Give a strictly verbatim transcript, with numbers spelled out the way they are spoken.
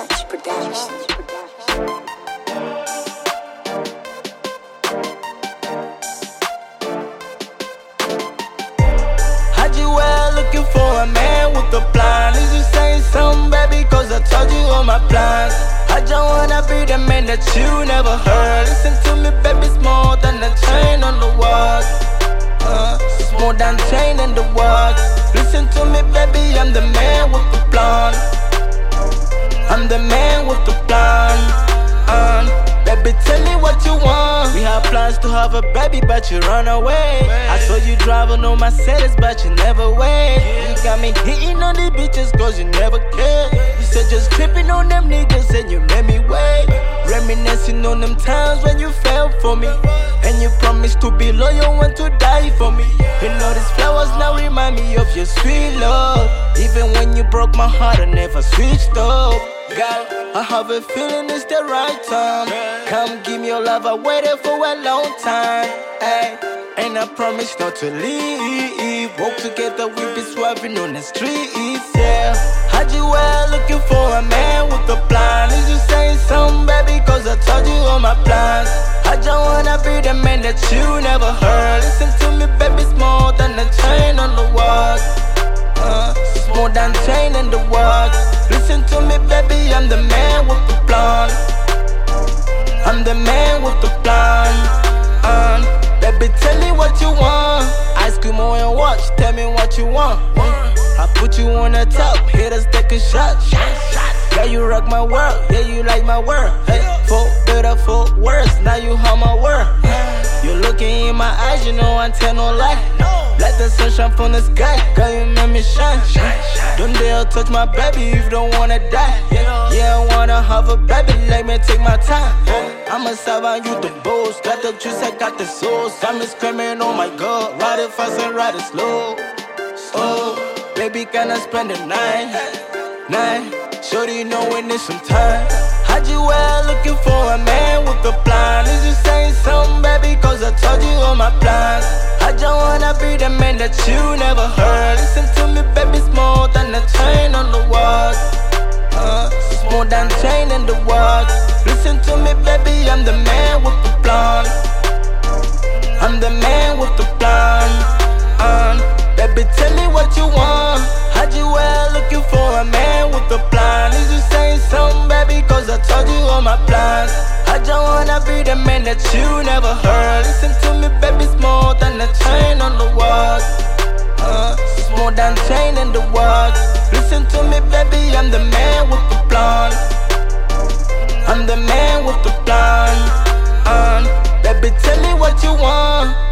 Touch Production. How'd you well looking for a man with a plan? Is you saying something, baby? Cause I told you all my plans. I just wanna be the man that you never heard. Listen to me, baby, it's more than a chain on the wall. Uh, it's more than chain in the world. Listen to me, baby, I'm the man with the plan. I'm the man with the plan. Uh, baby, tell me what you want. We had plans to have a baby, but you run away. I saw you driving on Mercedes, but you never wait. You got me hitting on the bitches, cause you never cared. You said just tripping on them niggas, and you made me wait. Reminiscing on them times when you fell for me, and you promised to be loyal and to die for me. You know these flowers now remind me of your sweet love. Even when you broke my heart, I never switched up. Girl, I have a feeling it's the right time. Come give me your love, I waited for a long time. Ay, and I promise not to leave. Walk together, we be swerving on the streets, yeah. How'd you well looking for a man with a plan? Is you saying something, baby? Cause I told you all my plans. I just wanna be the man that you never heard. Listen to me, baby, it's more than a chain on the wall. Uh, it's more than chain in the world. Listen to me, baby, I'm the man with the plan. I'm the man with the plan. Uh, baby, tell me what you want. Ice cream on your watch, tell me what you want. Uh, I put you on the top, haters take a shot. Yeah, you rock my world, yeah, you like my word. Hey, for better, for worse, now you have my word. You're looking in my eyes, you know I tell no lie. Let the sun shine from the sky, girl, you make me shine. Don't dare touch my baby if you don't wanna die. Yeah, yeah, I wanna have a baby, let me take my time. I'ma serve on you the boast, got the juice, I got the sauce. I'm screaming, oh my god, ride it fast and ride it slow. Oh, baby, can I spend the night? Night, shorty, you know we need some time. How'd you well looking for a man with a plan? Is you saying something, baby? Cause I told you all my plans. I just wanna be the man that you never heard. Listen to me, baby, it's more than a chain on the wall. Uh, it's more than chain in the world. Listen to me, baby, I'm the man with the plan. I'm the man with the plan. Uh, baby, tell me what you want. How'd you well looking for a man with a plan? Is you saying something, baby? Cause I told you all my plans. I just wanna be the man that you never heard. Listen to me, baby, it's more than a chain on the wall. Uh, it's more than chain in the world. Listen to me, baby, I'm the man with the plan. I'm the man with the plan. Uh, baby, tell me what you want.